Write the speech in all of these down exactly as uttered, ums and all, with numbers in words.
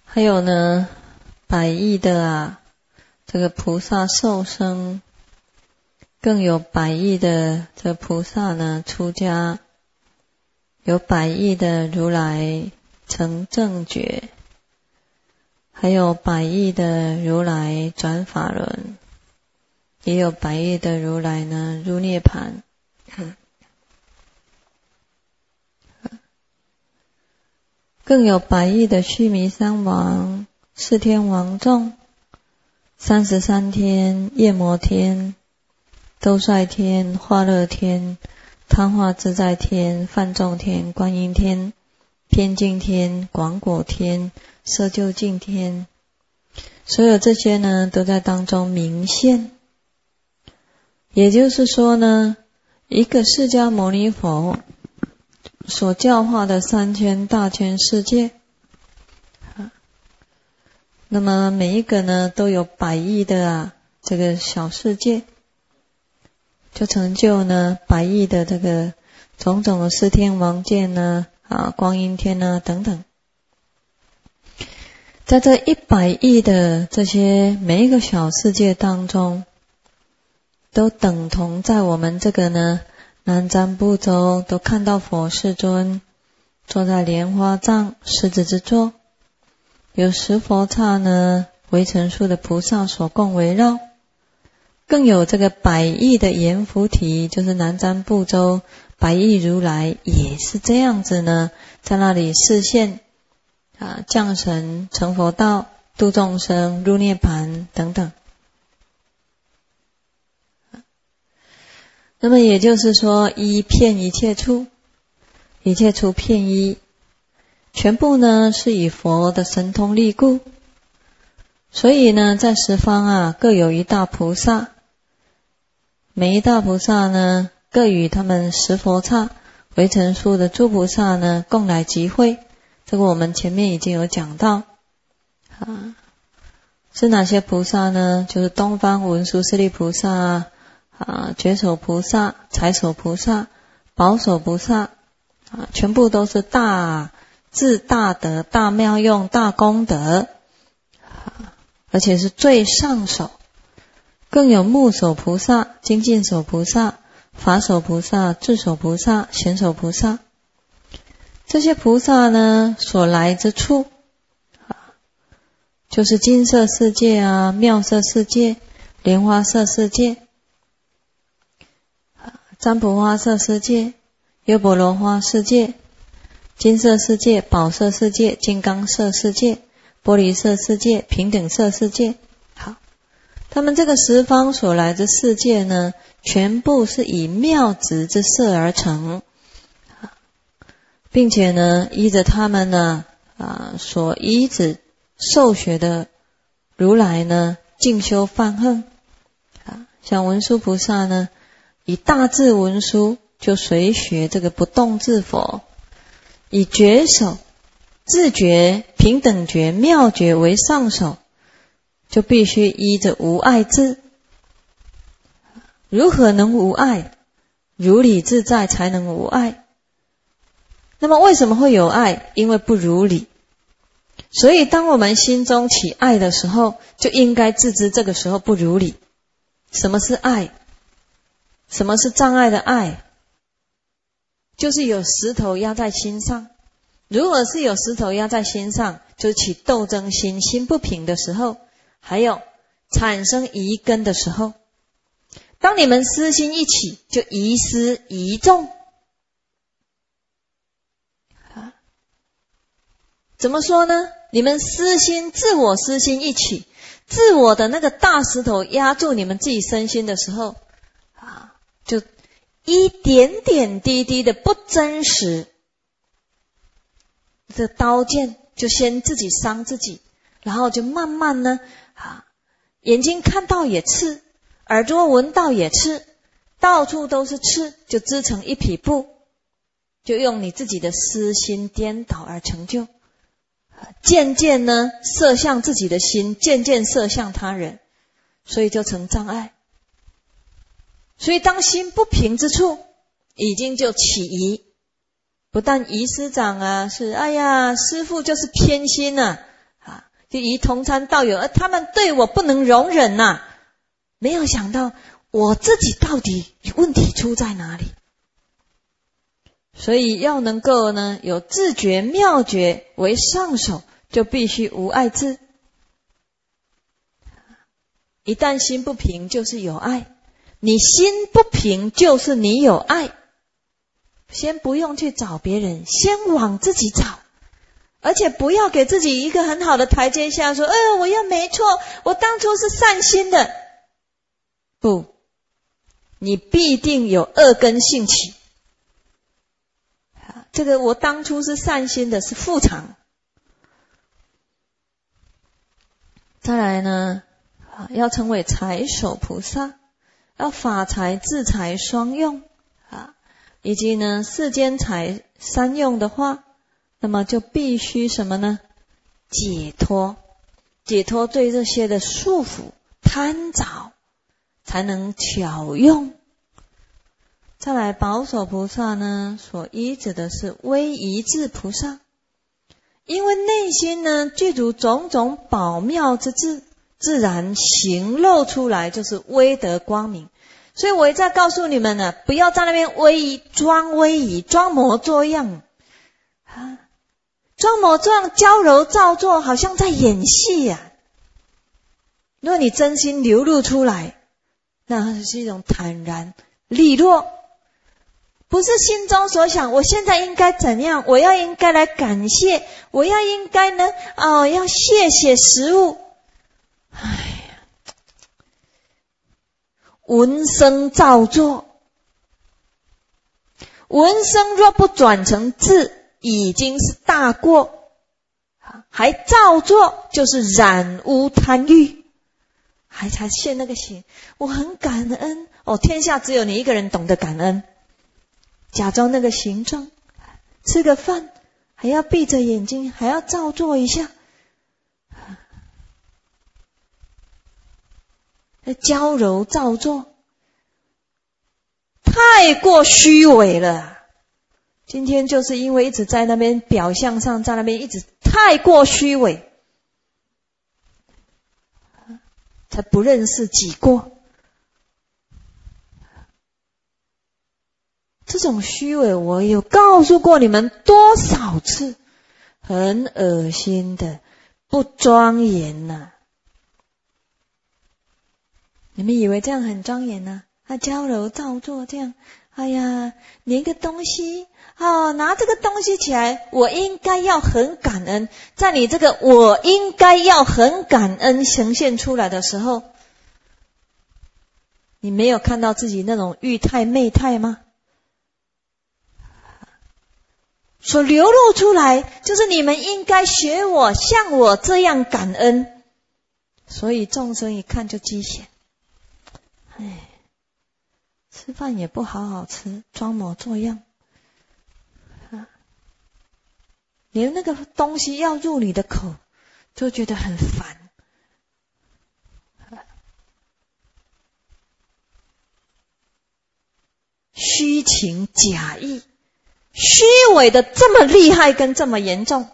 还有呢，百亿的啊，这个菩萨受生，更有百亿的这个菩萨呢出家，有百亿的如来成正觉，还有百亿的如来转法轮，也有百亿的如来呢入涅盘。更有百亿的须弥山王、四天王众、三十三天、夜摩天、兜率天、化乐天、贪化自在天、梵众天、观音天、偏净天、广果天、摄究竟天，所有这些呢都在当中明现。也就是说呢，一个释迦牟尼佛所教化的三千大千世界，那么每一个呢都有百亿的啊这个小世界，就成就呢百亿的这个种种的四天王界呢啊光阴天呢等等。在这一百亿的这些每一个小世界当中，都等同在我们这个呢南瞻部洲都看到佛世尊坐在莲花藏狮子之座，有十佛刹呢为成数的菩萨所共围绕，更有这个百亿的阎浮提，就是南瞻部洲百亿如来也是这样子呢，在那里示现啊降神成佛道度众生入涅盘等等。那么也就是说，一遍一切处，一切处遍一，全部呢是以佛的神通力故。所以呢，在十方啊各有一大菩萨，每一大菩萨呢各与他们十佛刹为成数的诸菩萨呢共来集会。这个我们前面已经有讲到啊，是哪些菩萨呢？就是东方文殊师利菩萨啊。啊，觉首菩萨、财首菩萨、宝首菩萨啊，全部都是大智大德、大妙用、大功德，啊，而且是最上首。更有目首菩萨、精进首菩萨、法首菩萨、智首菩萨、显首菩萨。这些菩萨呢，所来之处啊，就是金色世界啊、妙色世界、莲花色世界、占卜花色世界、优婆罗花世界、金色世界、宝色世界、金刚色世界、玻璃色世界、平等色世界。好，他们这个十方所来的世界呢，全部是以妙质之色而成，并且呢，依着他们呢啊所依止受学的如来呢，静修梵行啊，像文殊菩萨呢。以大智文殊就随学这个不动智佛，以觉首、自觉、平等觉、妙觉为上首，就必须依着无碍智。如何能无碍？如理自在才能无碍。那么为什么会有爱？因为不如理。所以当我们心中起爱的时候，就应该自知这个时候不如理。什么是爱？什么是障碍的爱？就是有石头压在心上。如果是有石头压在心上，就是起斗争心、心不平的时候，还有产生疑根的时候。当你们私心一起，就疑私疑众。怎么说呢？你们私心、自我私心一起，自我的那个大石头压住你们自己身心的时候，就一点点滴滴的不真实，这刀剑就先自己伤自己，然后就慢慢呢啊，眼睛看到也刺，耳朵闻到也刺，到处都是刺，就织成一匹布，就用你自己的私心颠倒而成就，渐渐呢射向自己的心，渐渐射向他人，所以就成障碍。所以当心不平之处，已经就起疑。不但疑师长啊，是哎呀，师父就是偏心啊，啊， 就以同参道友，而他们对我不能容忍呐、啊，没有想到我自己到底问题出在哪里。所以要能够呢有自觉妙觉为上首，就必须无爱智。一旦心不平，就是有爱；你心不平，就是你有爱。先不用去找别人，先往自己找，而且不要给自己一个很好的台阶下，说：“哎、呃，我又没错，我当初是善心的。”不，你必定有恶根性起。这个我当初是善心的，是副常。再来呢，要成为财首菩萨，要法财智财双用啊，以及呢世间财三用的话，那么就必须什么呢？解脱，解脱对这些的束缚贪着，才能巧用。再来宝首菩萨呢，所依指的是威仪智菩萨，因为内心呢具足种种宝妙之智，自然行露出来就是威德光明。所以我也在告诉你们呢，不要在那边威仪装威仪，装模作样啊，装模作样，娇柔造作，好像在演戏呀、啊。如果你真心流露出来，那是一种坦然利落，不是心中所想我现在应该怎样，我要应该来感谢，我要应该呢哦要谢谢食物。哎呀，闻声造作，闻声若不转成智，已经是大过，还造作就是染污贪欲，还才现那个行。我很感恩哦，天下只有你一个人懂得感恩，假装那个形状，吃个饭还要闭着眼睛，还要造作一下，娇柔造作，太过虚伪了。今天就是因为一直在那边表象上，在那边一直太过虚伪，才不认识己过。这种虚伪我有告诉过你们多少次，很恶心的，不庄严呐、啊。你们以为这样很庄严呢、啊？他娇柔造作这样，哎呀，连个东西哦，拿这个东西起来，我应该要很感恩。在你这个我应该要很感恩呈现出来的时候，你没有看到自己那种欲态媚态吗？所流露出来就是你们应该学我，像我这样感恩。所以众生一看就讥嫌。哎，吃饭也不好好吃，装模作样，啊，连那个东西要入你的口，就觉得很烦。啊、虚情假意，虚伪的这么厉害跟这么严重，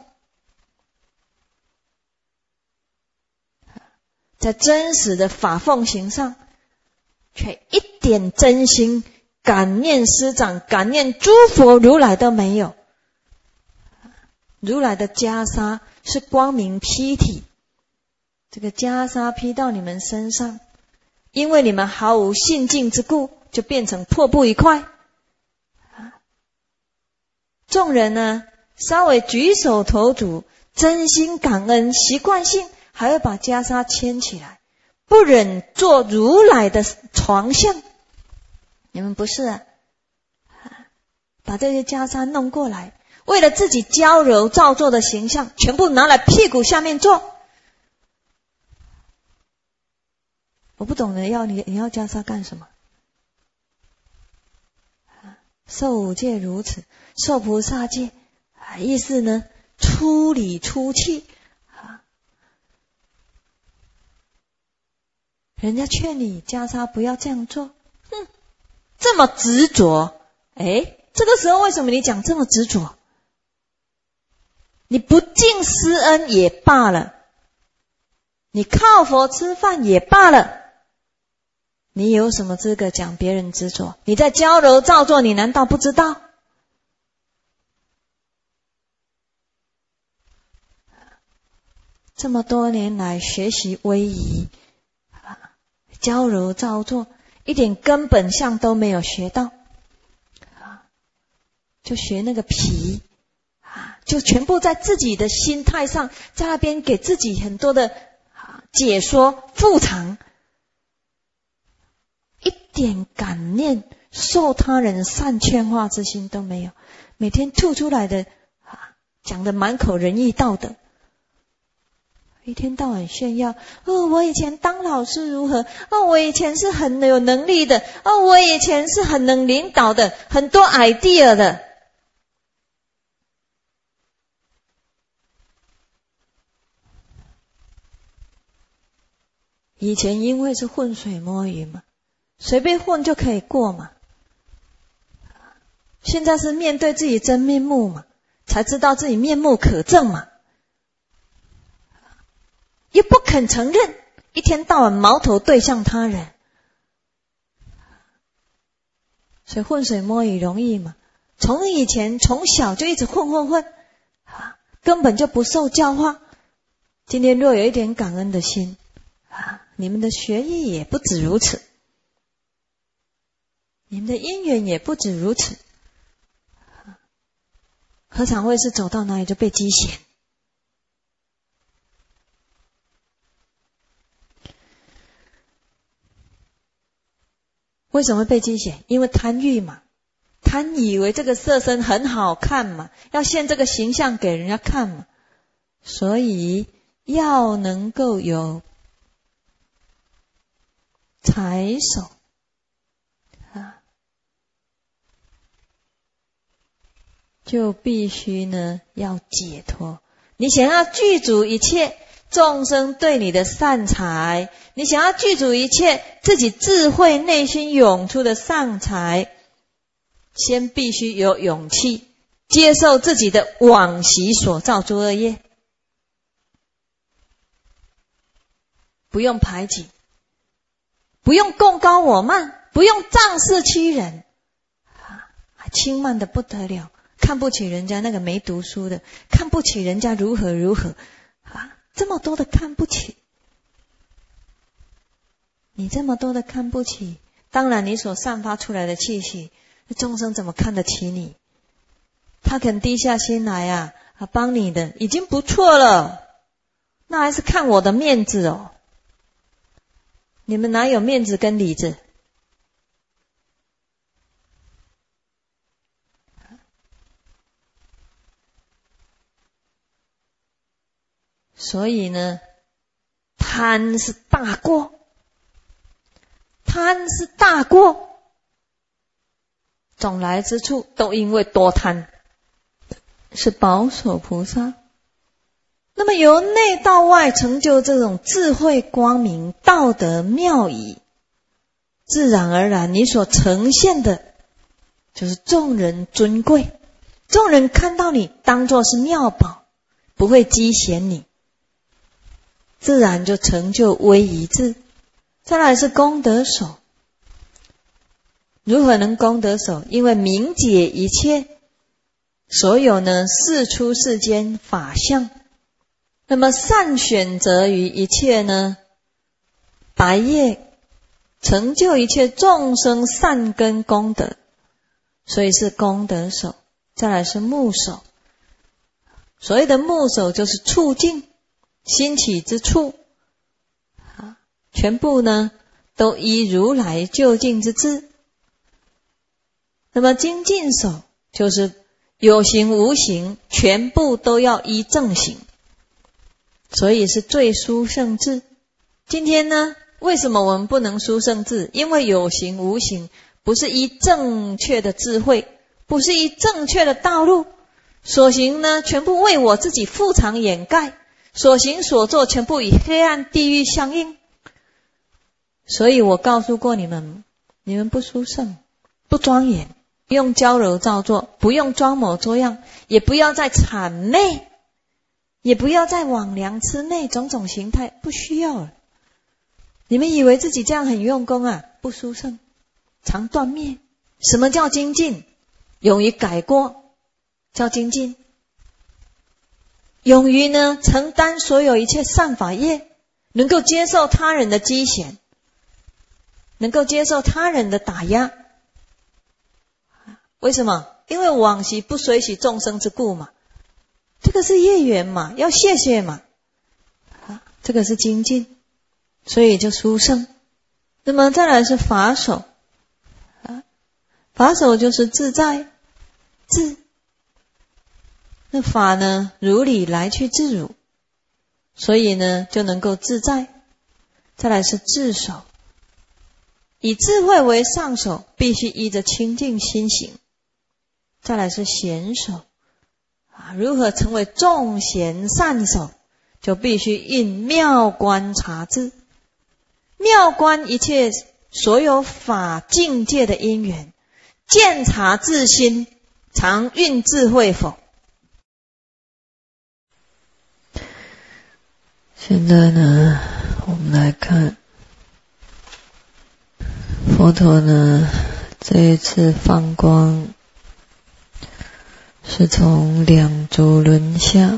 在真实的法奉行上，却一点真心感念师长、感念诸佛如来都没有。如来的袈裟是光明披体，这个袈裟披到你们身上，因为你们毫无信敬之故，就变成破布一块。众人呢，稍微举手投足，真心感恩，习惯性还会把袈裟牵起来，不忍做如来的床像。你们不是啊？把这些袈裟弄过来，为了自己娇柔造作的形象，全部拿来屁股下面坐。我不懂得要你你要袈裟干什么？受五戒如此，受菩萨戒，意思呢出理出气。人家劝你袈裟不要这样做，哼，这么执着，哎，这个时候为什么你讲这么执着？你不敬施恩也罢了， 你靠佛吃饭也罢了，你有什么资格讲别人执着？你在矫揉造作，你难道不知道？这么多年来学习威仪，矫揉造作，一点根本相都没有学到，就学那个皮，就全部在自己的心态上，在那边给自己很多的解说副藏，一点感念受他人善劝化之心都没有，每天吐出来的讲的满口仁义道德，一天到晚炫耀，哦，我以前当老师如何，哦，我以前是很有能力的，哦，我以前是很能领导的，很多 idea 的。以前因为是浑水摸鱼嘛，随便混就可以过嘛。现在是面对自己真面目嘛，才知道自己面目可憎嘛。又不肯承认，一天到晚矛头对向他人，所以浑水摸鱼容易嘛。从以前从小就一直混混混，根本就不受教化。今天若有一点感恩的心，你们的学艺也不止如此，你们的因缘也不止如此，何尝会是走到哪里就被积嫌？为什么会被积嫌？因为贪欲嘛，贪以为这个色身很好看嘛，要现这个形象给人家看嘛，所以要能够有财手啊，就必须呢要解脱。你想要具足一切众生对你的善财，你想要具足一切自己智慧内心涌出的善财，先必须有勇气接受自己的往昔所造诸恶业，不用排挤，不用共高我慢，不用仗势欺人，还轻慢的不得了，看不起人家那个没读书的，看不起人家如何如何啊，这么多的看不起，你这么多的看不起，当然你所散发出来的气息，众生怎么看得起你？他肯低下心来啊，啊帮你的已经不错了，那还是看我的面子哦。你们哪有面子跟里子？所以呢，贪是大过，贪是大过，总来之处都因为多贪，是保守菩萨。那么由内到外成就这种智慧光明道德妙仪，自然而然你所呈现的就是众人尊贵，众人看到你当作是妙宝，不会讥嫌你，自然就成就威仪智。再来是功德手，如何能功德手？因为明解一切所有呢世出世间法相，那么善选择于一切呢白业，成就一切众生善根功德，所以是功德手。再来是目手，所谓的目手就是处境兴起之处，全部呢都依如来究竟之智。那么精进手就是有形无形全部都要依正行，所以是最殊胜智。今天呢，为什么我们不能殊胜智？因为有形无形不是依正确的智慧，不是依正确的道路，所行呢全部为我自己覆藏掩盖，所行所做全部与黑暗地狱相应。所以我告诉过你们，你们不殊胜，不庄严，不用矫揉造作，不用装模作样，也不要再谄媚， 也不要再妄量魑魅种种形态，不需要了。你们以为自己这样很用功啊？不殊胜，常断灭。什么叫精进？勇于改过叫精进，勇于呢承担所有一切善法业，能够接受他人的讥嫌，能够接受他人的打压。为什么？因为往昔不随喜众生之故嘛，这个是业缘嘛，要谢谢嘛，这个是精进，所以就殊胜。那么再来是法手，法手就是自在自，那法呢如理来去自如，所以呢就能够自在。再来是智手，以智慧为上手，必须依着清净心行。再来是贤手，啊，如何成为众贤善手，就必须应妙观察智，妙观一切所有法境界的因缘，见察自心，常运智慧否？ 现在呢，我们来看佛陀呢，这一次放光是从两足轮下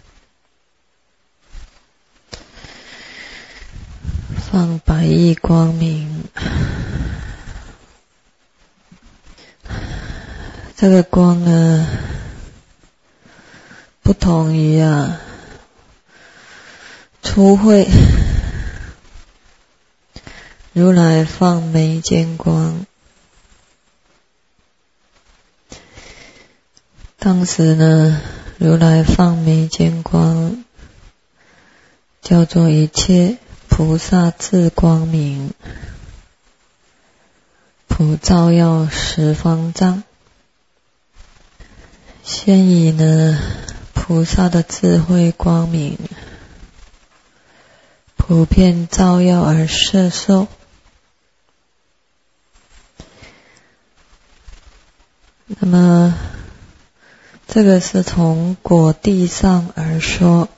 放百亿光明，这个光呢不同于啊初会如来放眉间光，当时呢如来放眉间光叫做一切菩萨智光明，普照耀十方丈。先以呢菩萨的智慧光明普遍照耀而摄受，那么这个是从果地上而说。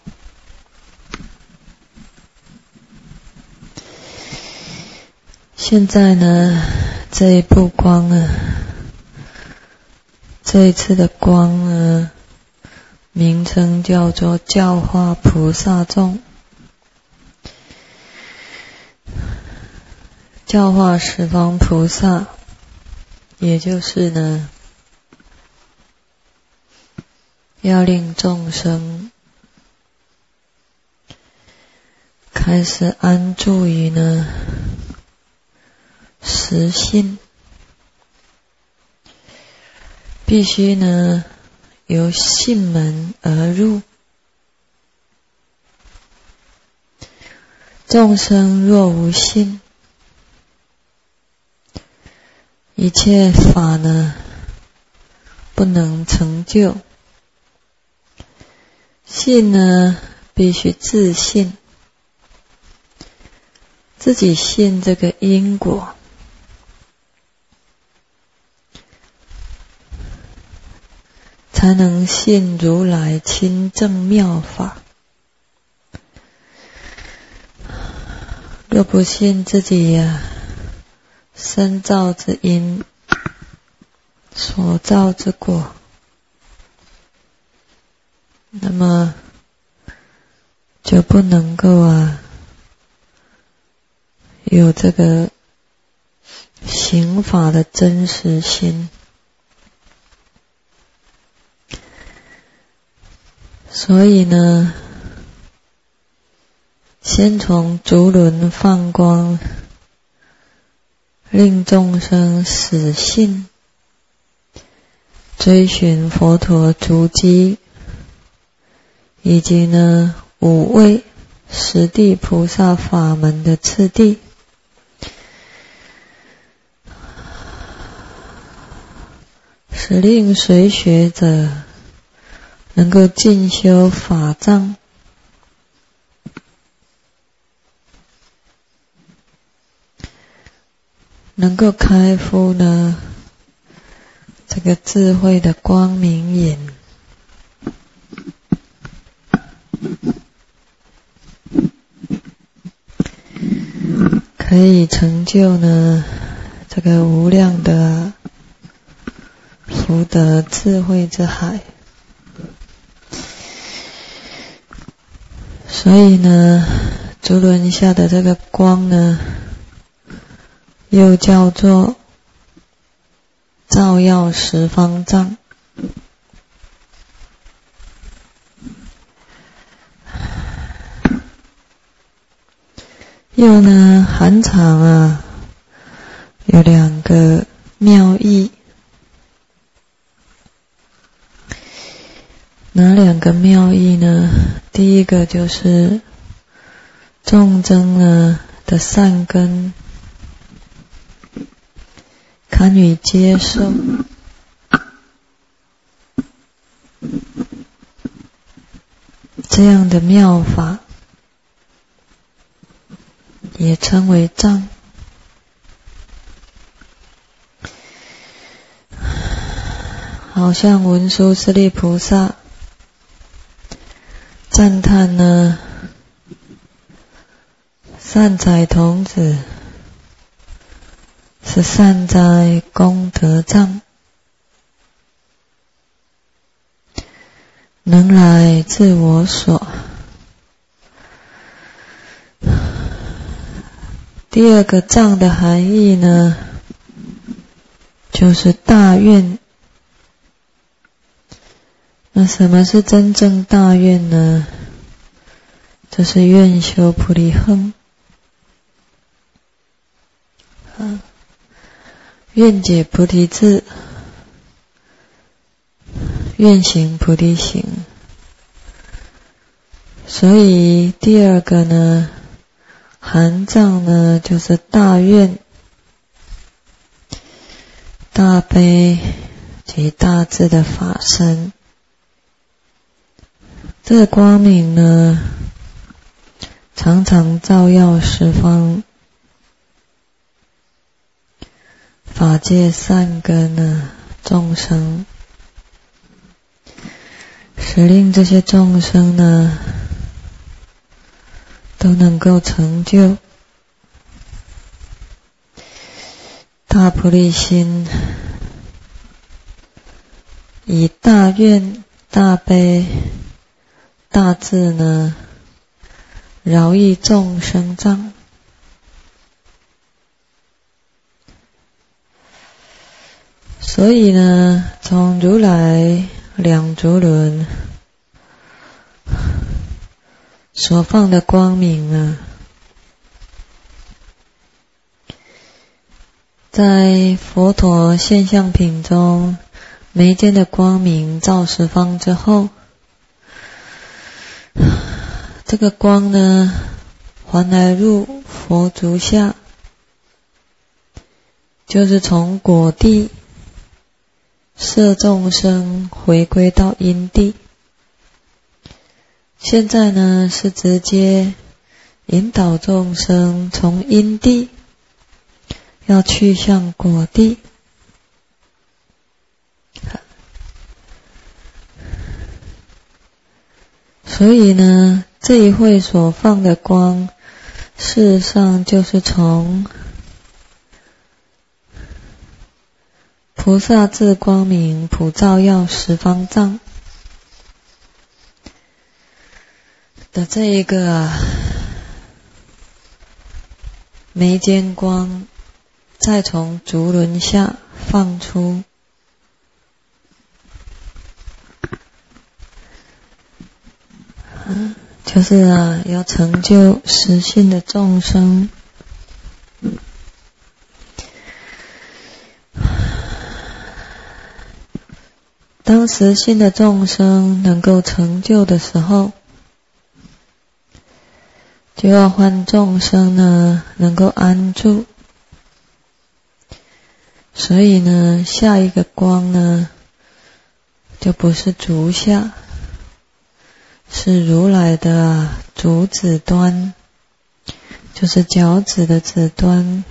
现在呢这一部光呢，这一次的光呢名称叫做教化菩萨众，教化十方菩萨，也就是呢要令众生开始安住于呢实性，必须呢由信门而入。众生若无信，一切法呢不能成就。信呢必须自信，自己信这个因果，才能信如来亲证妙法。若不信自己呀、啊、身造之因，所造之果，那么就不能够啊有这个行法的真实心。所以呢先从足轮放光，令众生死信，追寻佛陀足迹，以及呢五位十地菩萨法门的次第，使令随学者能够进修法藏，能够开敷呢这个智慧的光明眼， 可以成就呢这个无量的福德智慧之海。所以呢，足轮下的这个光呢，又叫做照耀十方藏。又呢，含藏啊，有两个妙义。哪两个妙义呢？第一个就是众生呢的善根堪予接受，这样的妙法也称为藏。好像文殊师利菩萨赞叹呢，善财童子是善哉功德藏，能来自我所。第二个藏的含义呢，就是大愿。那什么是真正大愿呢？这是愿修菩提恒，啊，愿解菩提智，愿行菩提行。所以第二个呢，含藏呢，就是大愿、大悲及大智的法身。这个光明呢，常常照耀十方法界善根呢众生，使令这些众生呢都能够成就大菩提心，以大愿、大悲、大智呢饶益众生障。所以呢，从如来两足轮所放的光明啊，在佛陀现象品中眉间的光明照十方之后，这个光呢还来入佛足下，就是从果地摄众生回归到因地。现在呢是直接引导众生从因地要去向果地。所以呢，这一会所放的光，事实上就是从菩萨智光明普照耀十方藏的这一个啊眉间光，再从足轮下放出。就是啊，要成就实性的众生，当实性的众生能够成就的时候，就要换众生呢能够安住。所以呢，下一个光呢，就不是足下，是如来的足趾端，就是脚趾的趾端，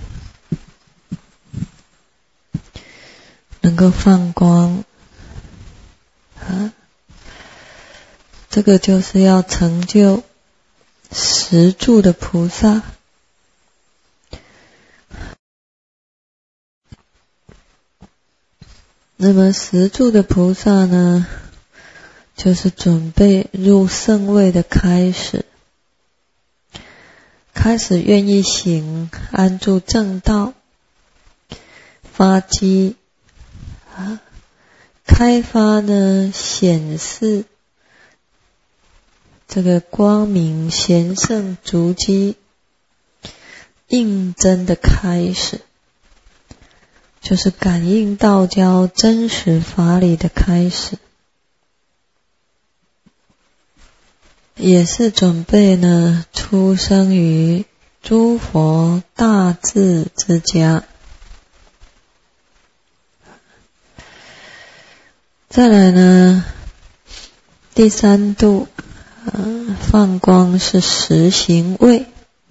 能够放光啊，这个就是要成就十住的菩萨， 那么十住的菩萨呢，就是准备入圣位的开始，开始愿意行，安住正道，发机啊，开发呢，显示这个光明贤圣足迹应真的开始，就是感应道交真实法理的开始，也是准备呢出生于诸佛大智之家。再来呢，第三度呃，放光是实行位。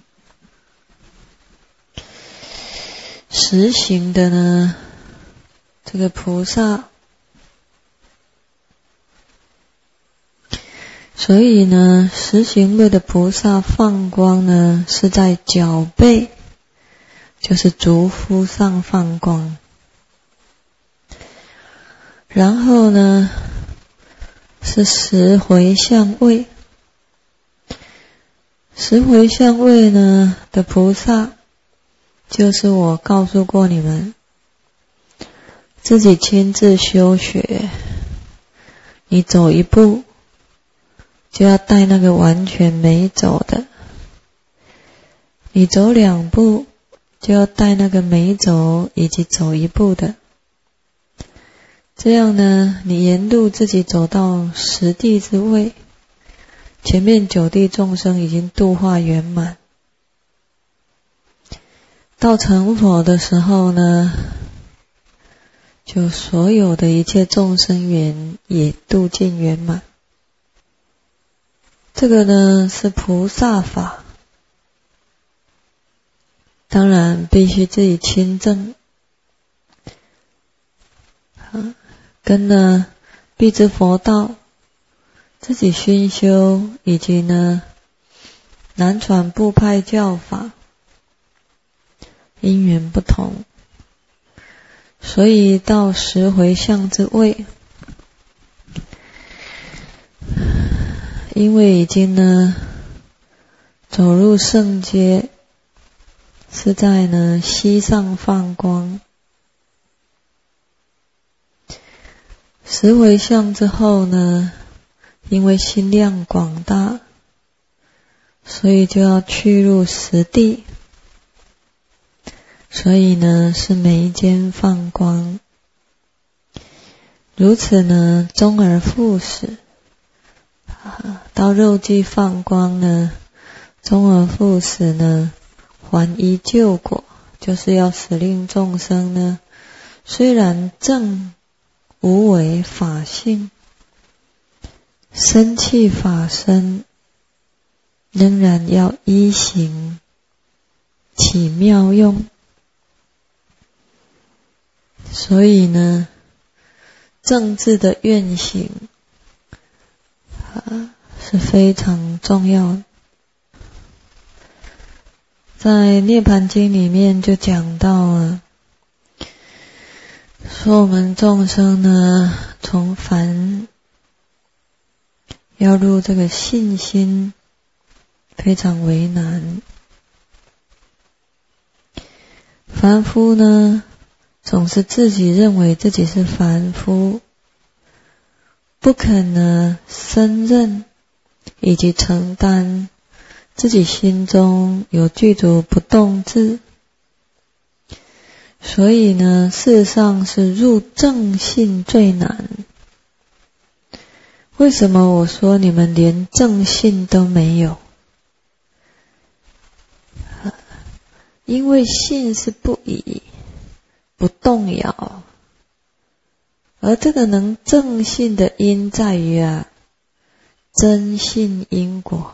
实行的呢，这个菩萨，所以呢，实行位的菩萨放光呢，是在脚背，就是足肤上放光。然后呢，是十回向位。十回向位呢的菩萨，就是我告诉过你们，自己亲自修学，你走一步就要带那个完全没走的，你走两步就要带那个没走以及走一步的，这样呢，你沿路自己走到十地之位，前面九地众生已经度化圆满，到成佛的时候呢，就所有的一切众生缘也度尽圆满。这个呢是菩萨法，当然必须自己亲证，啊，跟呢必知佛道，自己熏修，以及呢南传部派教法因缘不同，所以到十回向之位，因为已经呢走入圣阶，是在呢膝上放光。十回向之后呢，因为心量广大，所以就要去入实地，所以呢是眉间放光。如此呢周而复始，到肉际放光呢，周而复始呢，还依旧果，就是要使令众生呢，虽然正无为法性，生气法身，仍然要依行起妙用。所以呢，正智的愿行啊是非常重要的。在涅槃经里面就讲到了，说我们众生呢，从凡要入这个信心非常为难。凡夫呢，总是自己认为自己是凡夫，不肯呢胜任以及承担自己心中有具足不动智，所以呢，事实上是入正信最难。为什么我说你们连正信都没有？因为信是不移，不动摇，而这个能正信的因在于啊，真信因果。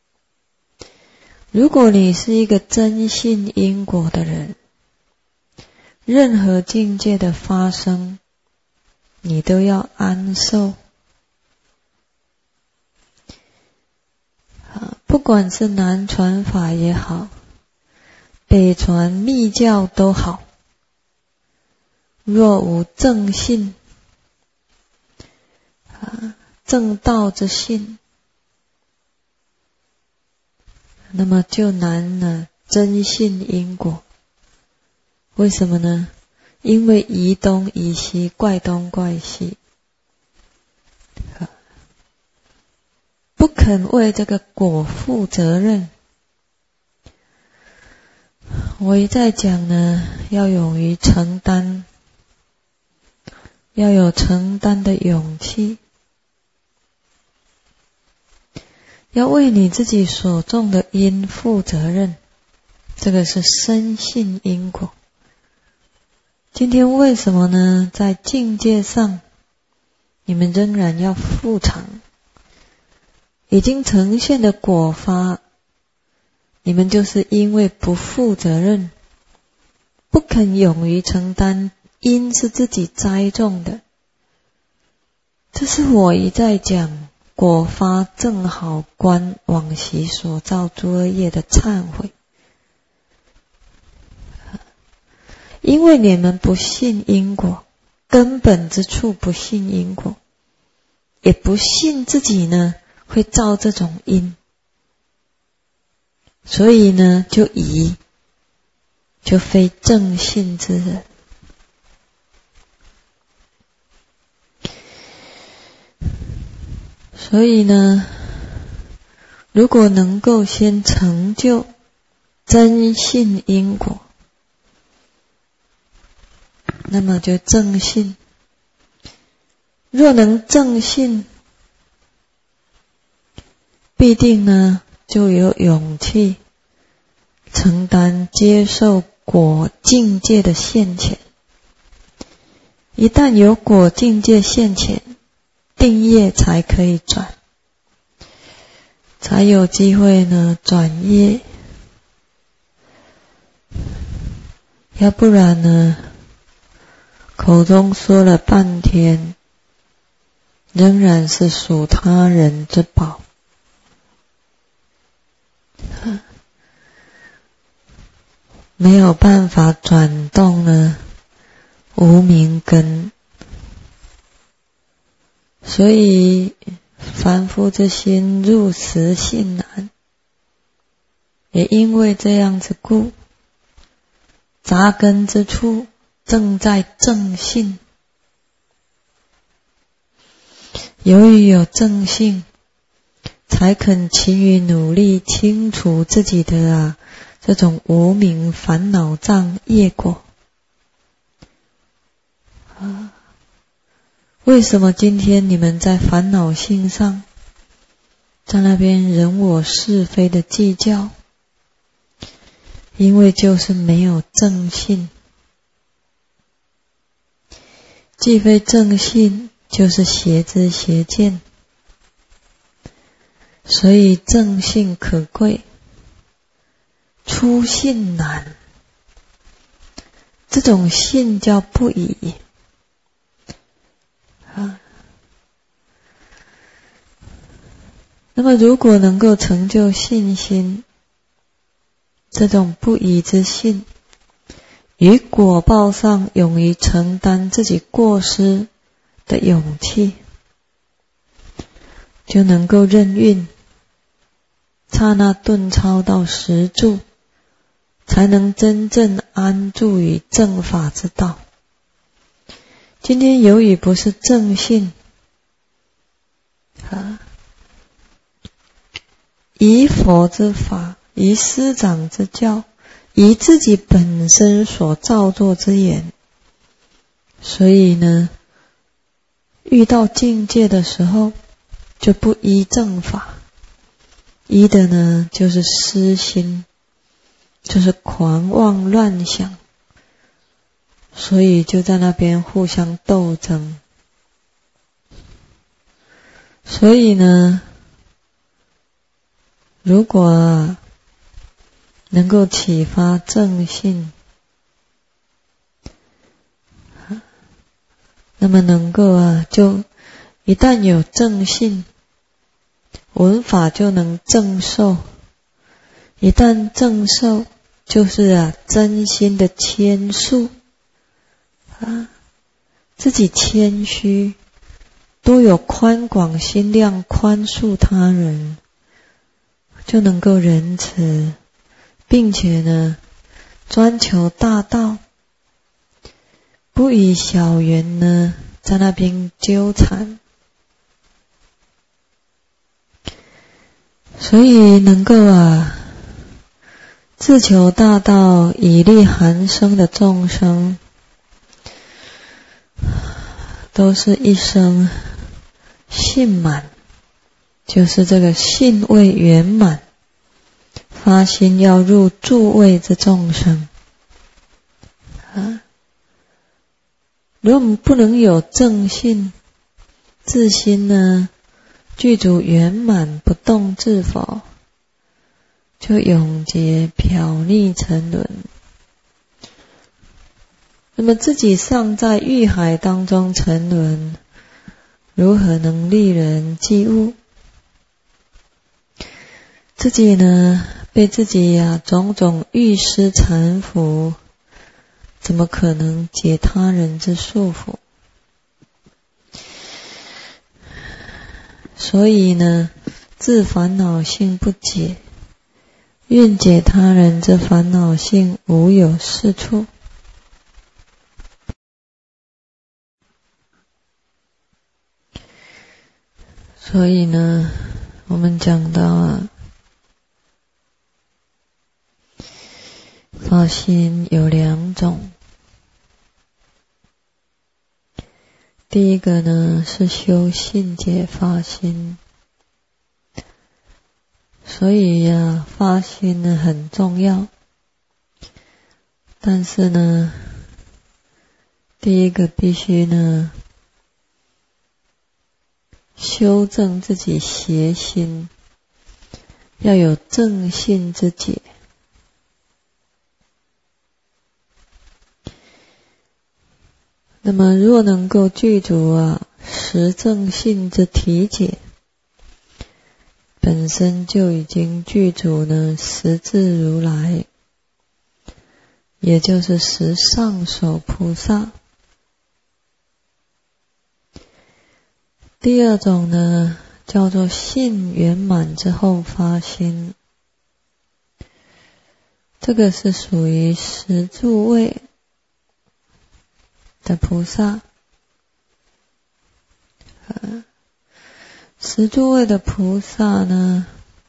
如果你是一个真信因果的人，任何境界的发生，你都要安受。不管是南传法也好，北传密教都好，若无正信， 正道之性，那么就难了真信因果。为什么呢？因为移东移西，怪东怪西，不肯为这个果负责任。我一再讲呢，要勇于承担，要有承担的勇气，要为你自己所种的因负责任，这个是深信因果。今天为什么呢？在境界上，你们仍然要负偿已经呈现的果发，你们就是因为不负责任，不肯勇于承担，因是自己栽种的。这是我一再讲，果发正好观往昔所造诸恶业的忏悔。因为你们不信因果，根本之处不信因果，也不信自己呢会造这种因，所以呢就疑，就非正信之人。所以呢，如果能够先成就真信因果，那么就正信。若能正信，必定呢就有勇气承担接受果境界的现前。一旦有果境界现前，定业才可以转，才有机会呢转业。要不然呢，口中说了半天，仍然是属他人之宝。没有办法转动呢无明根，所以凡夫之心入实性难。也因为这样子故，扎根之处正在正信。由于有正信，才肯勤于努力清除自己的啊这种无明烦恼障业果。啊，为什么今天你们在烦恼性上，在那边人我是非的计较？因为就是没有正信。既非正信，就是邪知邪见。所以正信可贵，出信难。这种信叫不疑啊。那么如果能够成就信心，这种不疑之信，于果报上勇于承担自己过失的勇气，就能够任运，刹那顿超到实住，才能真正安住于正法之道。今天由于不是正信啊，以佛之法，以师长之教，以自己本身所造作之言，所以呢遇到境界的时候就不依正法，依的呢就是私心，就是狂妄乱想，所以就在那边互相斗争。所以呢，如果能够启发正信，那么能够啊，就一旦有正信，闻法就能正受。一旦正受，就是啊真心的谦恕啊，自己谦虚， 都有宽广心量，宽恕他人，就能够仁慈，并且呢专求大道，不以小缘呢在那边纠缠，所以能够啊自求大道，以利含生的众生，都是一生信满，就是这个信位圆满，发心要入诸位之众生啊。如果我们不能有正信，自心呢具足圆满不动自否，就永劫缥睨沉沦。那么自己尚在欲海当中沉沦，如何能利人济物？自己呢被自己呀、啊、种种欲施缠缚，怎么可能解他人之束缚？所以呢自烦恼性不解，愿解他人之烦恼性，无有是处。所以呢我们讲到啊，发心有两种，第一个呢是修信解发心，所以呀、啊、发心呢很重要，但是呢第一个必须呢修正自己邪心，要有正信之解。那么若能够具足啊实正信之体解，本身就已经具足呢实智如来，也就是实上首菩萨。第二种呢叫做信圆满之后发心，这个是属于十住位的菩萨。呃、十住位的菩萨呢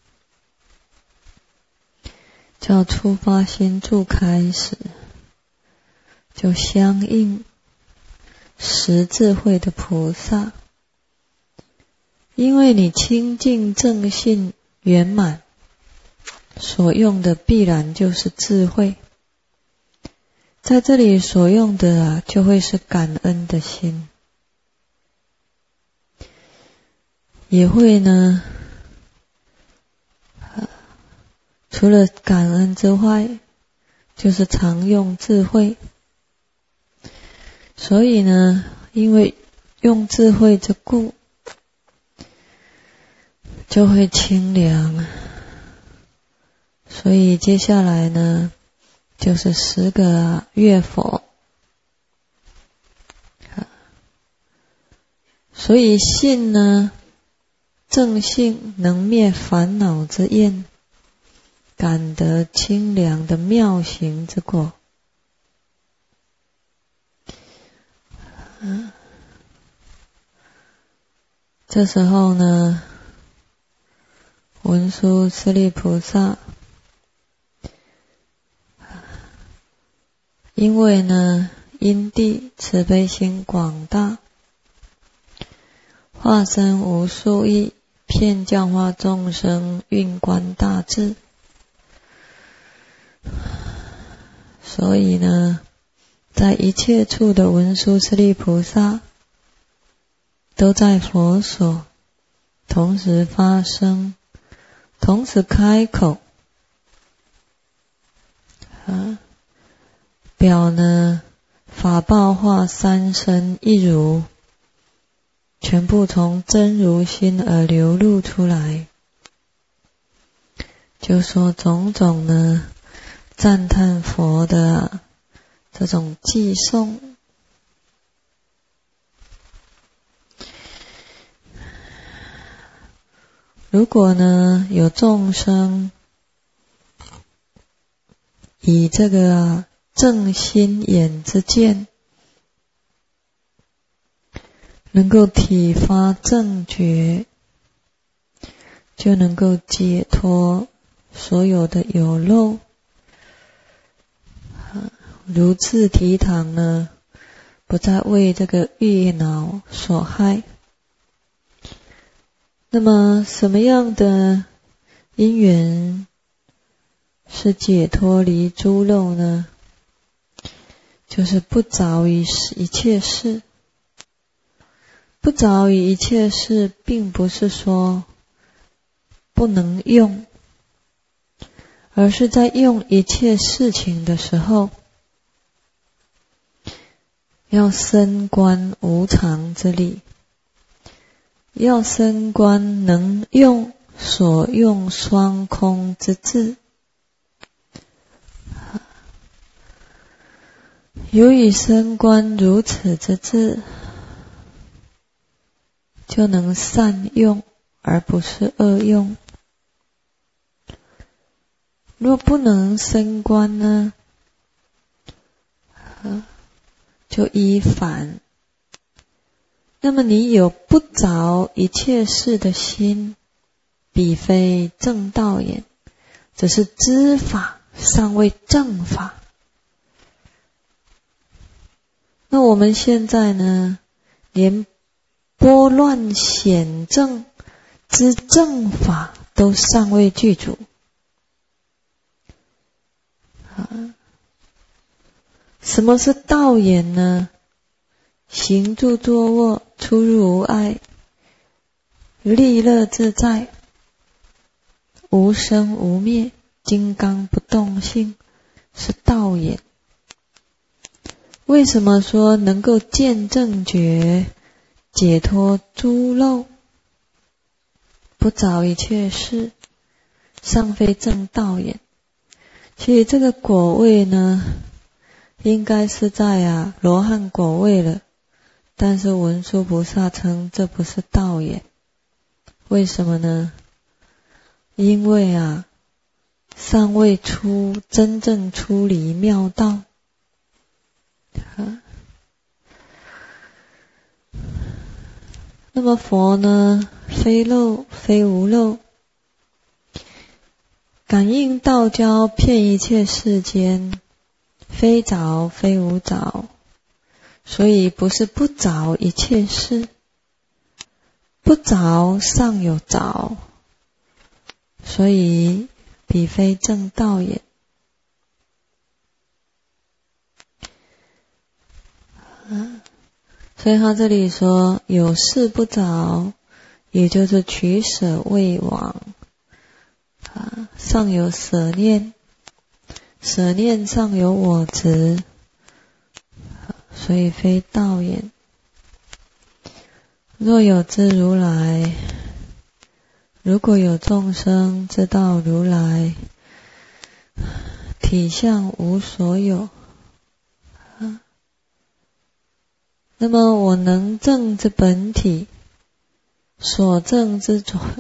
叫初发心住开始，就相应十智慧的菩萨。因为你清净正信圆满，所用的必然就是智慧，在这里所用的啊就会是感恩的心，也会呢、呃、除了感恩之外就是常用智慧。所以呢因为用智慧之故，就会清凉。所以接下来呢就是十个乐佛。所以信呢正信能灭烦恼之焰，感得清凉的妙行之果。这时候呢文殊师利菩萨因为呢因地慈悲心广大，化身无数亿，遍教化众生，运观大智。所以呢在一切处的文殊师利菩萨都在佛所同时发声，同时开口啊，表呢法报化三身一如，全部从真如心而流露出来，就说种种呢赞叹佛的这种偈颂。 如果呢有众生以这个正心眼之见，能够体发正觉，就能够解脱所有的有漏，如次提堂呢，不再为这个欲恼所害。那么什么样的因缘是解脱离诸漏呢？就是不着于一切事。不着于一切事，并不是说不能用，而是在用一切事情的时候，要深观无常之理，要深观能用所用双空之智。由于深观如此之智，就能善用而不是恶用。若不能深观呢，就依反。那么你有不着一切事的心，彼非正道也，只是知法尚未正法。那我们现在呢，连拨乱显正之正法都尚未具足。什么是道眼呢？行住坐卧，出入无碍，利乐自在，无生无灭，金刚不动性，是道眼。为什么说能够见正觉，解脱诸漏，不着一切事，尚非正道眼？其实这个果位呢，应该是在啊罗汉果位了，但是文殊菩萨称这不是道眼。为什么呢？因为啊尚未出真正出离妙道。那么佛呢，非漏非无漏，感应道交遍一切世间，非着非无着，所以不是不着一切事，不着尚有着，所以彼非正道也。啊所以他这里说有事不着，也就是取舍未往，啊，尚有舍念，舍念尚有我执，所以非道也。若有知如来，如果有众生知道如来体相无所有，那么我能证之本体，所证之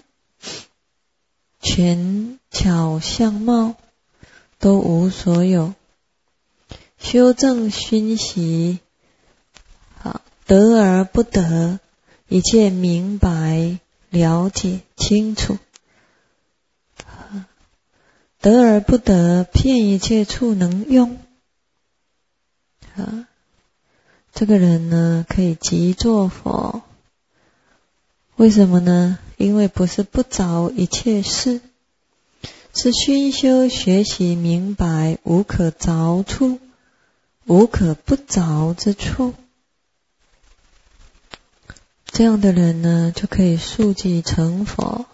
权巧相貌，都无所有。修正熏习，得而不得，一切明白了解清楚。得而不得，遍一切处能用。这个人呢，可以即作佛。为什么呢？因为不是不着一切事，是熏修学习明白无可着处，无可不着之处。这样的人呢，就可以速即成佛。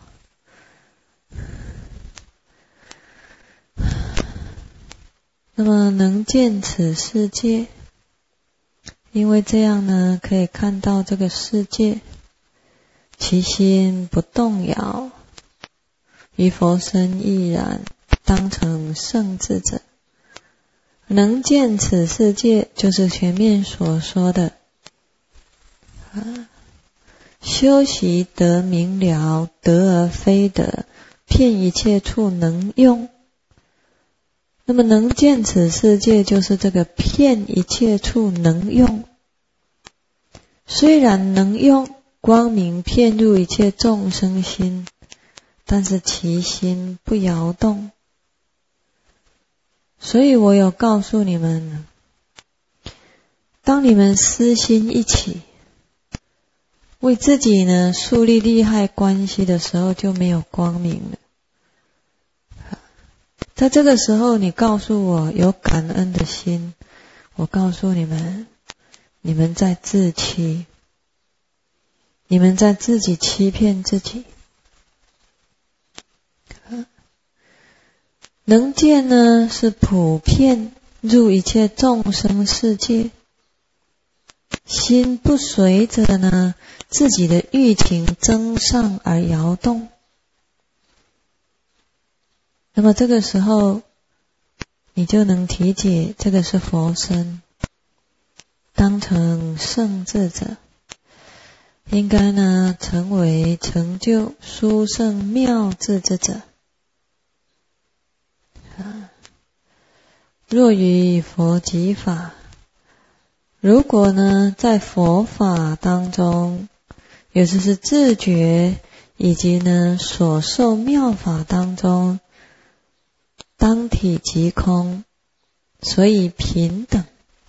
那么能见此世界，因为这样呢，可以看到这个世界，其心不动摇，于佛身亦然，当成圣智者。能见此世界，就是前面所说的，啊， 修习得明了，得而非得，遍一切处能用。那么能见此世界，就是这个遍一切处能用。虽然能用，光明遍入一切众生心，但是其心不摇动。所以我有告诉你们，当你们私心一起，为自己呢树立利害关系的时候，就没有光明了。在这个时候，你告诉我有感恩的心，我告诉你们，你们在自欺，你们在自己欺骗自己。能见呢，是普遍入一切众生世界，心不随着呢自己的欲情增上而摇动。那么这个时候，你就能体解这个是佛身，当成圣智者，应该呢成为成就殊胜妙智之者。若于佛即法，如果呢在佛法当中，也就是自觉以及呢所受妙法当中，当体即空，所以平等，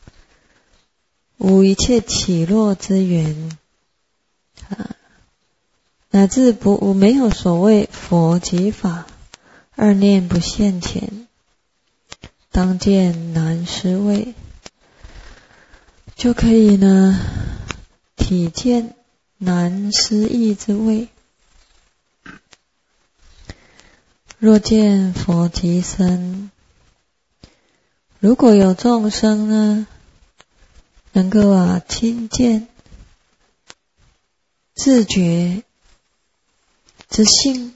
无一切起落之缘，啊，乃至不无没有所谓佛即法，二念不现前，当见难思维，就可以呢体见难思议之味。若见佛即身，如果有众生呢能够啊亲见自觉之性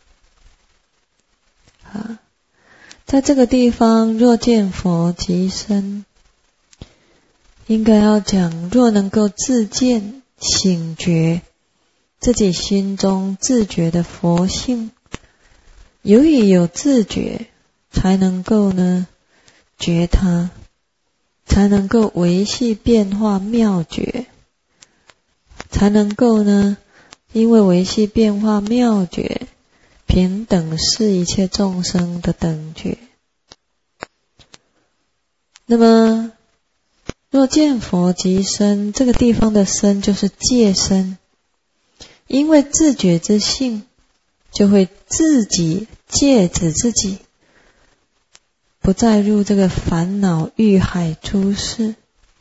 啊，在这个地方若见佛即身，应该要讲若能够自见醒觉自己心中自觉的佛性，由于有自觉，才能够呢觉他，才能够维系变化妙觉，才能够呢因为维系变化妙觉，平等是一切众生的等觉。那么若见佛即身，这个地方的身就是戒身，因为自觉之性，就会自己戒止自己，不再入这个烦恼欲海诸事，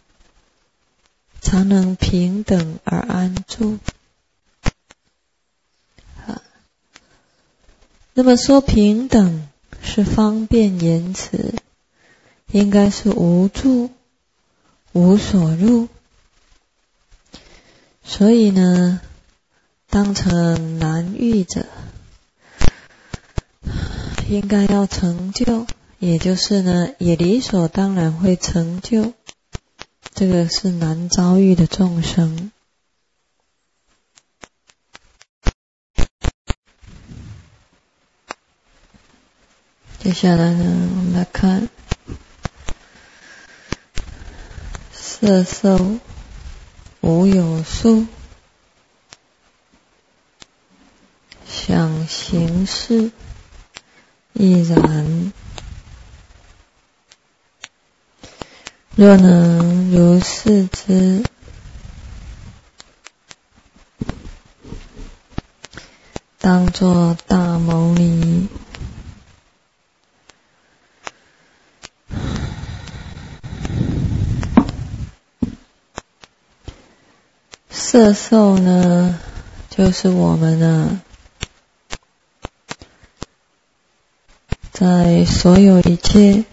常能平等而安住。那么说平等是方便言辞，应该是无住无所入，所以呢当成难遇者，应该要成就，也就是呢也理所当然会成就，这个是难遭遇的众生。接下来呢我们来看色受无有数，想行识亦然。若能如是知，当作大牟尼。色受呢，就是我们呢，在所有一切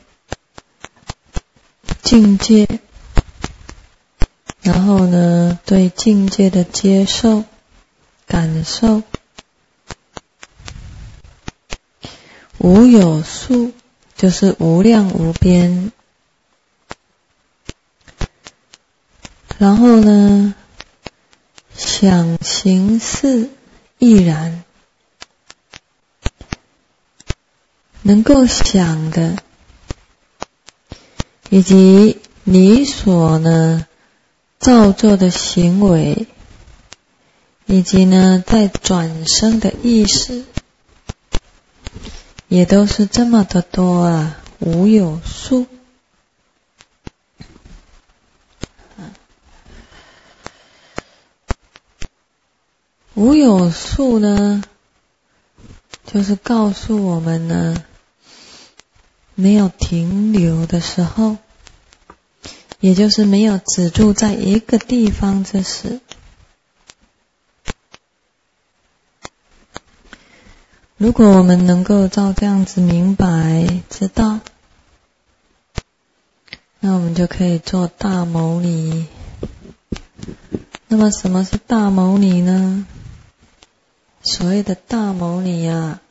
境界，然后呢，对境界的接受、感受，无有数，就是无量无边。想想行识亦然，能够想的，以及你所呢造作的行为，以及呢在转生的意识，也都是这么的多啊，无有数。无有数呢，就是告诉我们呢，没有停留的时候，也就是没有止住在一个地方之时。如果我们能够照这样子明白知道，那我们就可以做大牟尼。那么什么是大牟尼呢？所谓的大牟尼啊，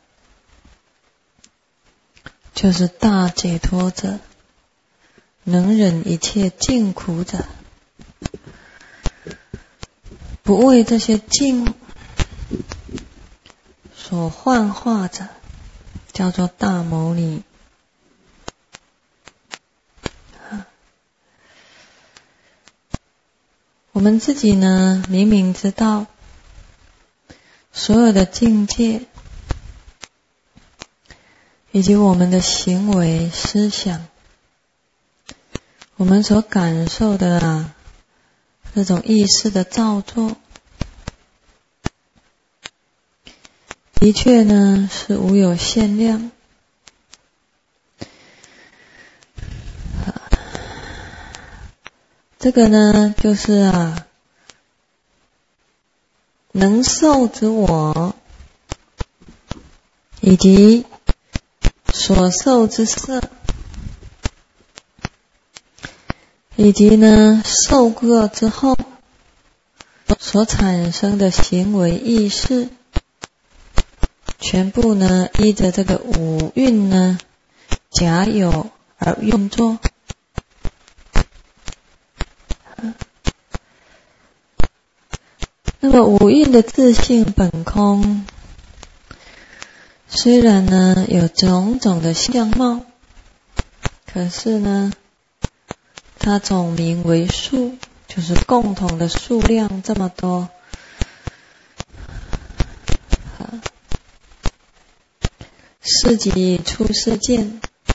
就是大解脱者，能忍一切境苦者，不为这些境所幻化者，叫做大牟尼。我们自己呢，明明知道所有的境界以及我们的行为思想，我们所感受的啊这种意识的造作，的确呢是无有限量。这个呢就是啊能受之我，以及所受之色，以及呢受过之后所产生的行为意识，全部呢依着这个五蕴呢假有而运作。那么五蕴的自性本空，虽然呢有种种的相貌，可是呢它总名为数，就是共同的数量这么多。是即出世间，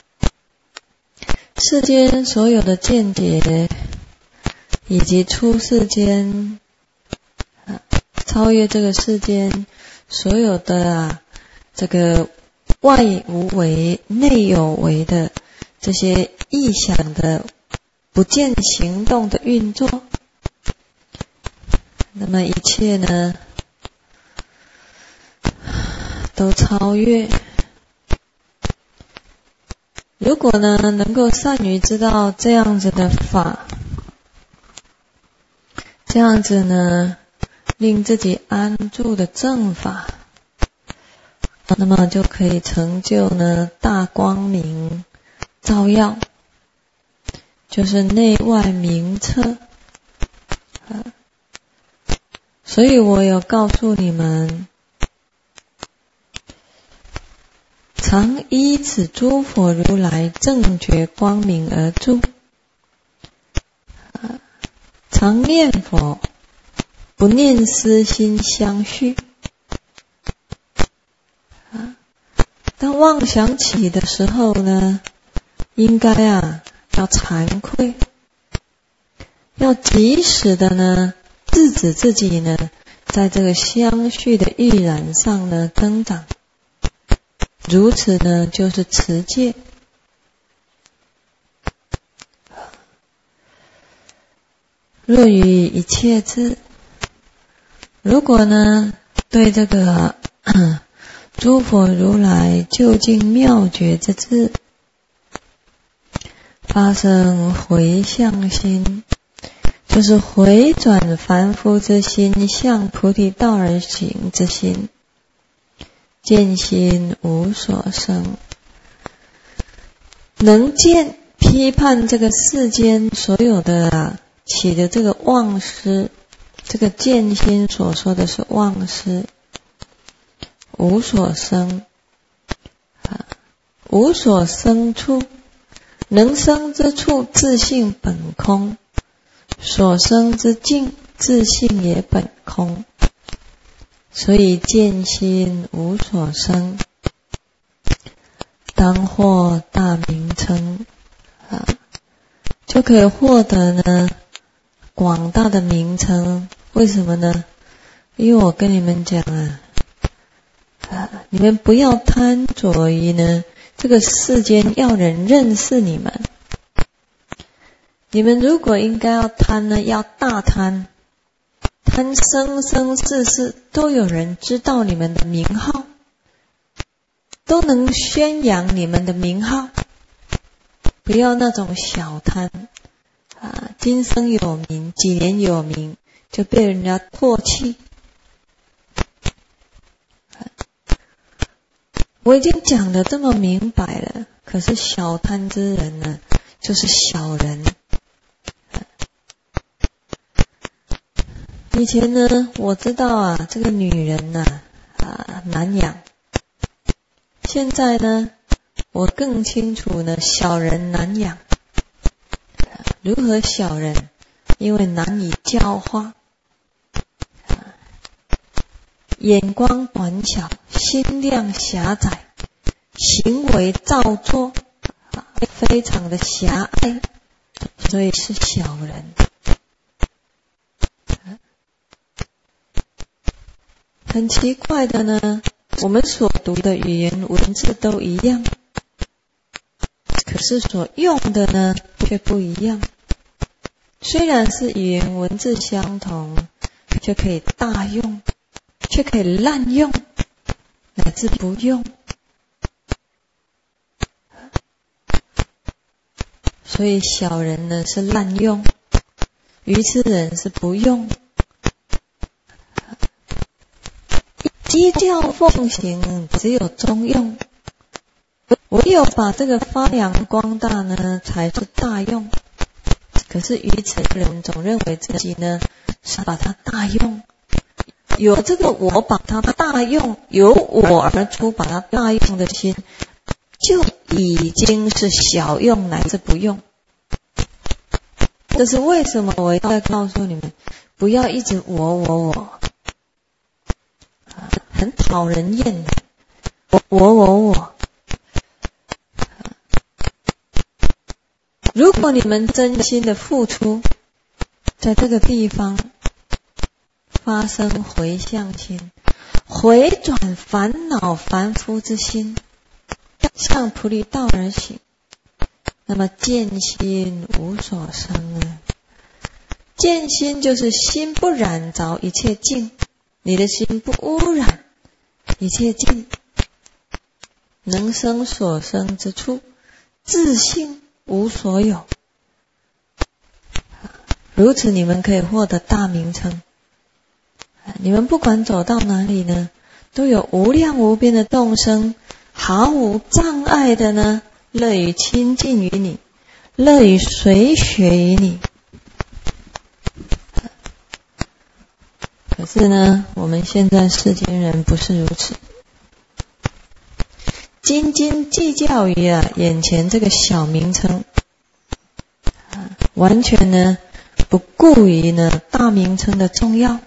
世间所有的见解，以及出世间超越这个世间所有的啊这个外无为内有为的这些意想的不见行动的运作，那么一切呢都超越。如果呢能够善于知道这样子的法，这样子呢令自己安住的正法，那么就可以成就呢大光明照耀，就是内外明彻。所以我有告诉你们，常依此诸佛如来正觉光明而住，常念佛，不念私心相续。当妄想起的时候呢，应该啊要惭愧，要及时的呢制止自己呢在这个相续的欲染上呢增长。如此呢就是持戒。若于一切智，如果呢对这个诸佛如来究竟妙觉之智发生回向心，就是回转凡夫之心向菩提道而行之心，见心无所生，能见批判这个世间所有的啊起的这个妄思这个见心所说的是妄思，无所生啊，无所生处，能生之处自性本空，所生之境自性也本空，所以见心无所生，当获大名称啊，就可以获得呢广大的名称。为什么呢？因为我跟你们讲啊，啊你们不要贪着于呢这个世间要人认识你们。你们如果应该要贪呢，要大贪，贪生生世世都有人知道你们的名号，都能宣扬你们的名号，不要那种小贪啊，今生有名，几年有名，就被人家唾弃。我已经讲得这么明白了，可是小贪之人呢，就是小人。以前呢，我知道啊，这个女人呢、啊，啊难养。现在呢，我更清楚呢，小人难养。如何小人？因为难以教化，眼光短小，心量狭窄，行为造作，非常的狭隘，所以是小人。很奇怪的呢，我们所读的语言文字都一样，可是所用的呢却不一样。虽然是语言文字相同，却可以大用，却可以滥用，乃至不用。所以小人呢是滥用，愚痴人是不用。依教奉行只有中用，唯有把这个发扬光大呢才是大用。可是愚痴人总认为自己呢是把它大用，有这个我把它大用，由我而出把它大用的心，就已经是小用乃至不用。这是为什么我要再告诉你们，不要一直我我我，很讨人厌的，我我我我。如果你们真心的付出，在这个地方发生回向心，回转烦恼凡夫之心，向菩提道而行，那么见心无所生啊。见心就是心不染着一切境，你的心不污染一切境，能生所生之处，自性无所有。如此你们可以获得大名称。你们不管走到哪里呢，都有无量无边的众生，毫无障碍的呢，乐于亲近于你，乐于随学于你。可是呢，我们现在世间人不是如此，斤斤计较于啊眼前这个小名称，啊，完全呢不顾于呢大名称的重要。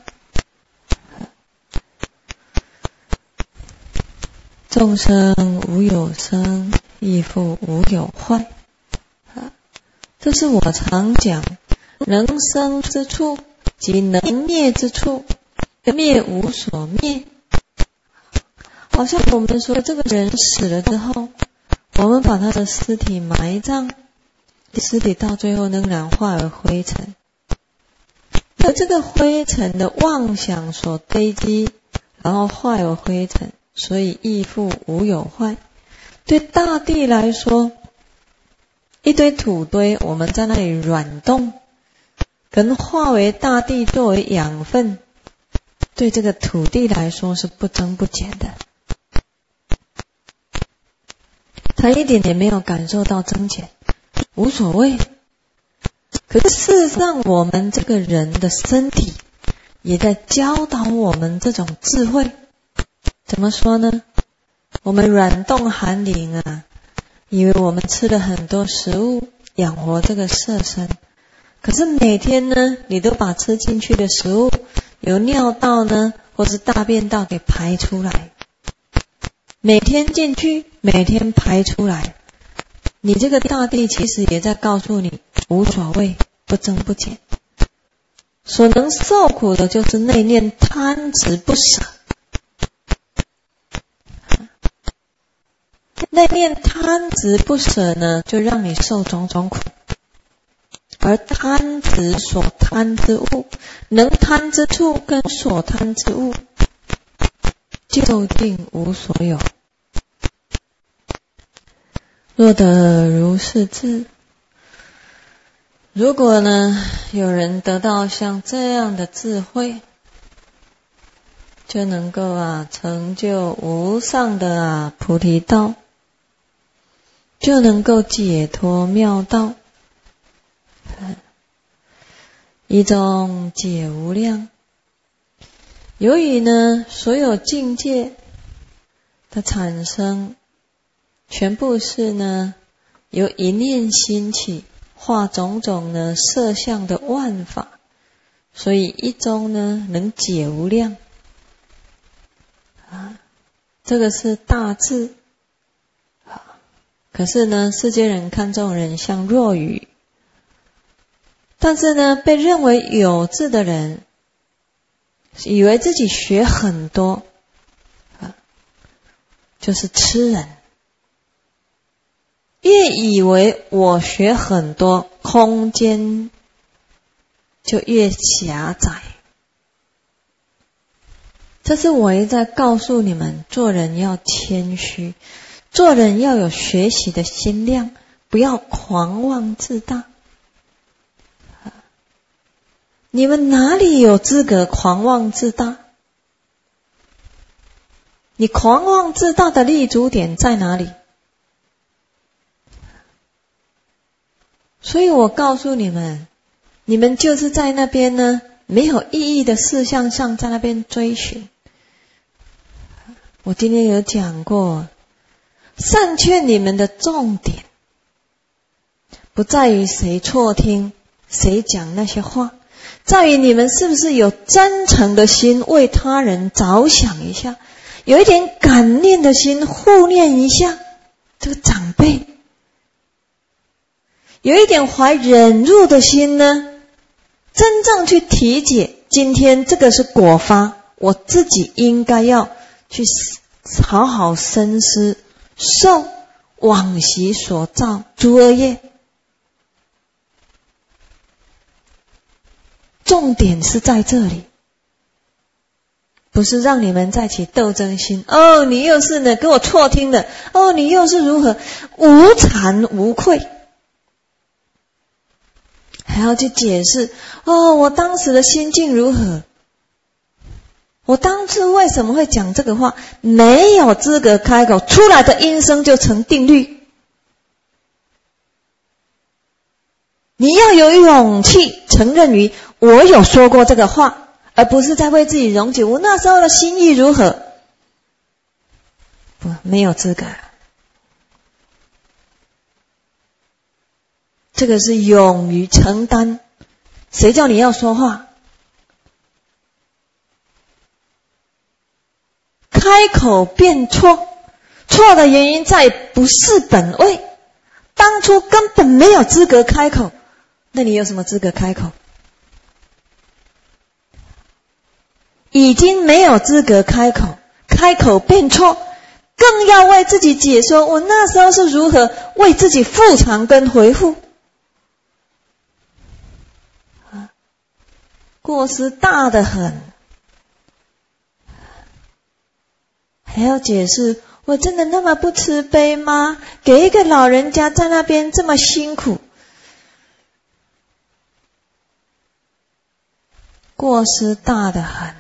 众生无有生，亦复无有坏。啊，这是我常讲，能生之处即能灭之处，灭无所灭。好像我们说这个人死了之后，我们把他的尸体埋葬，尸体到最后能然化为灰尘，而这个灰尘的妄想所堆积，然后化为灰尘，所以亦复无有坏。对大地来说，一堆土堆我们在那里软动，可能化为大地作为养分，对这个土地来说是不增不减的，他一点也没有感受到增减，无所谓。可是事实上我们这个人的身体也在教导我们这种智慧。怎么说呢？我们软动寒灵啊，以为我们吃了很多食物养活这个色身，可是每天呢，你都把吃进去的食物由尿道呢，或是大便道给排出来，每天进去，每天排出来。你这个大地其实也在告诉你，无所谓，不增不减。所能受苦的就是内念贪执不舍。内念贪执不舍呢，就让你受种种苦。而贪执所贪之物，能贪之处跟所贪之物，究竟无所有。若得如是智，如果呢有人得到像这样的智慧，就能够啊成就无上的啊菩提道，就能够解脱妙道，一种解无量。由于呢所有境界的产生，全部是呢由一念心起，化种种呢色相的万法，所以一中呢能解无量啊，这个是大智啊。可是呢世间人看这种人像弱语，但是呢被认为有智的人，以为自己学很多啊，就是痴人。越以为我学很多，空间就越狭窄。这是我也在告诉你们，做人要谦虚，做人要有学习的心量，不要狂妄自大。你们哪里有资格狂妄自大？你狂妄自大的立足点在哪里？所以我告诉你们，你们就是在那边呢没有意义的事项上在那边追寻。我今天有讲过，善劝你们的重点不在于谁错听谁讲那些话，在于你们是不是有真诚的心为他人着想一下，有一点感念的心护念一下这个长辈，有一点怀忍辱的心呢，真正去体解今天这个是果发，我自己应该要去好好深思，受往昔所造诸恶业。重点是在这里，不是让你们再起斗争心。哦，你又是呢，给我错听的。哦，你又是如何，无惭无愧，还要去解释。哦，我当时的心境如何？我当初为什么会讲这个话？没有资格开口，出来的音声就成定律。你要有勇气承认于我有说过这个话，而不是在为自己容解我那时候的心意如何。不，没有资格。这个是勇于承担。谁叫你要说话？开口便错，错的原因在不是本位，当初根本没有资格开口，那你有什么资格开口？已经没有资格开口，开口便错，更要为自己解说我那时候是如何为自己复偿跟回复。过失大得很，还要解释，我真的那么不慈悲吗？给一个老人家在那边这么辛苦，过失大得很。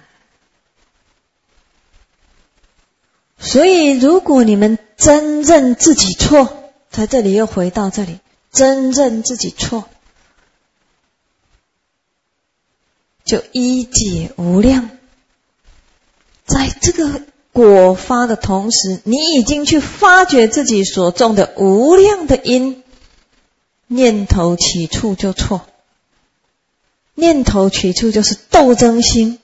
所以如果你们真认自己错，在这里又回到这里，真认自己错， 就一解无量。在这个果发的同时，你已经去发掘自己所种的无量的因。念头起处就错，念头起处就是斗争心、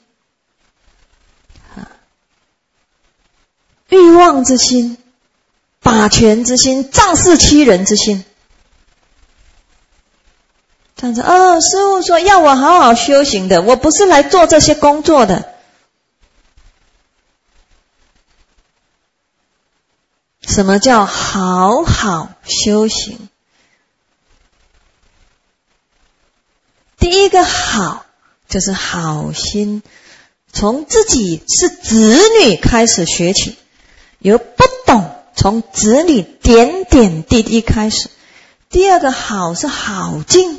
欲望之心、把权之心、仗势欺人之心。这样子，哦，师父说要我好好修行的，我不是来做这些工作的。什么叫好好修行？第一个好就是好心，从自己是子女开始学起，由不懂从子女点点滴滴开始。第二个好是好静，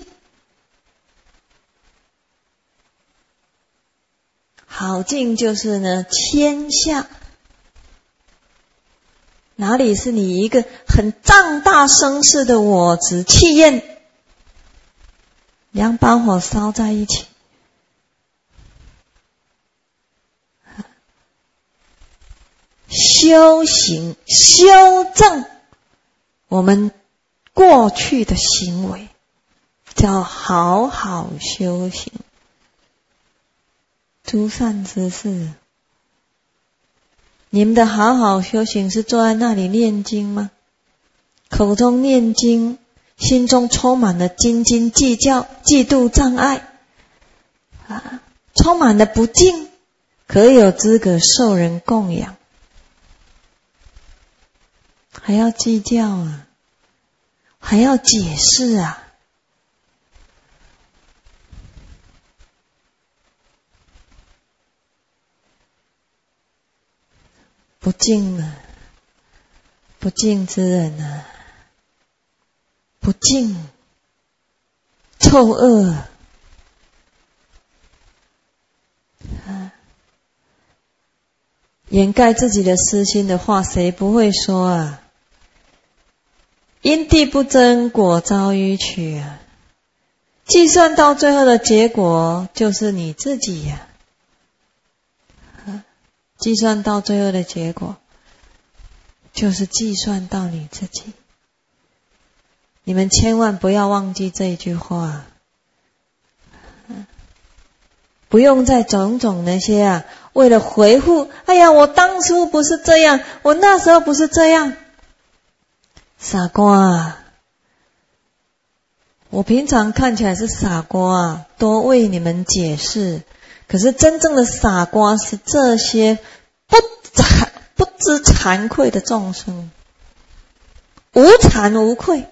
好静就是呢谦下。哪里是你一个很胀大声势的我执气焰，两把火烧在一起。修行修正我们过去的行为，叫好好修行。诸善知识，你们的好好修行是坐在那里念经吗？口中念经，心中充满了斤斤计较、嫉妒障碍，啊，充满了不敬，可有资格受人供养？还要计较啊，还要解释啊。不敬啊，不敬之人啊，不敬，臭恶啊！掩盖自己的私心的话，谁不会说啊？因地不真，果遭迂曲啊！计算到最后的结果，就是你自己呀、啊。计算到最后的结果，就是计算到你自己。你们千万不要忘记这一句话，不用再种种那些啊，为了回复，哎呀，我当初不是这样，我那时候不是这样。傻瓜啊！我平常看起来是傻瓜啊，多为你们解释。可是真正的傻瓜是这些不惭不知惭愧的众生，无惭无愧。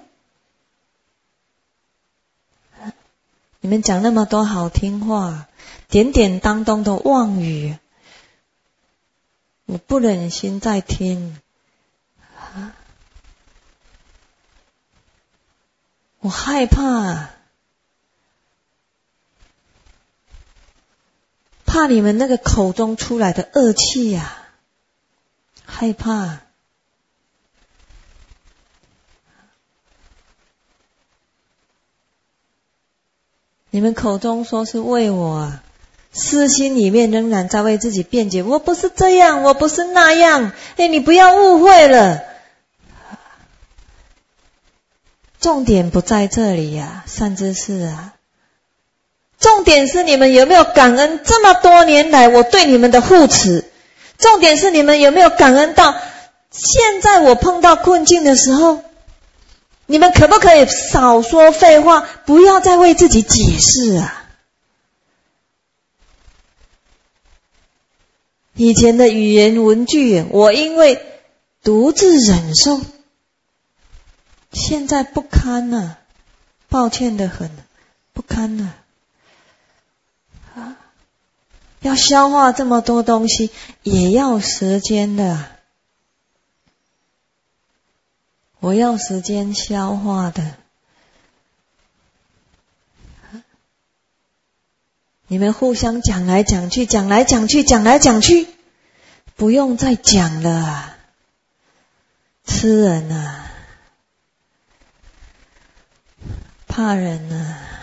你们讲那么多好听话，点点当当的妄语，我不忍心再听。我害怕，怕你们那个口中出来的恶气呀、啊，害怕。你们口中说是为我啊，私心里面仍然在为自己辩解，我不是这样，我不是那样，哎，你不要误会了。重点不在这里呀、啊，善知识啊，重点是你们有没有感恩这么多年来我对你们的护持，重点是你们有没有感恩到现在我碰到困境的时候，你们可不可以少说废话，不要再为自己解释啊。以前的语言文句我因为独自忍受，现在不堪了、啊，抱歉得很，不堪了、啊。要消化这么多东西也要时间的、啊，我要时间消化的。你们互相讲来讲去，讲来讲去，讲来讲去，不用再讲了、啊，吃人啊，怕人啊。